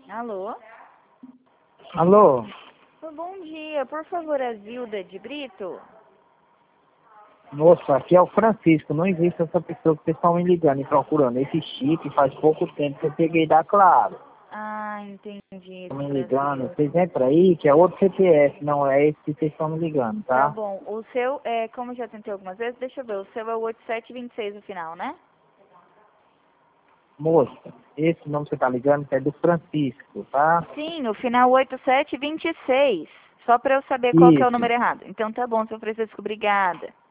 Alô? Alô? Bom dia, por favor, a Zilda de Brito? Moça, aqui é o Francisco. Não existe essa pessoa que vocês estão me ligando e procurando. Esse chip faz pouco tempo que eu peguei da Claro. Ah, entendi, Estão me ligando. Francisco. Vocês entram aí, que é outro CPF. Não é esse que vocês estão me ligando, Tá tá? bom, o seu, como eu já tentei algumas vezes, deixa eu ver, o seu é o 8726 no final, né? Moça, esse nome que você tá ligando é do Francisco, tá? Sim, o final 8726. Só para eu saber qual que é o Isso. número errado. Então tá bom, seu Francisco, obrigada.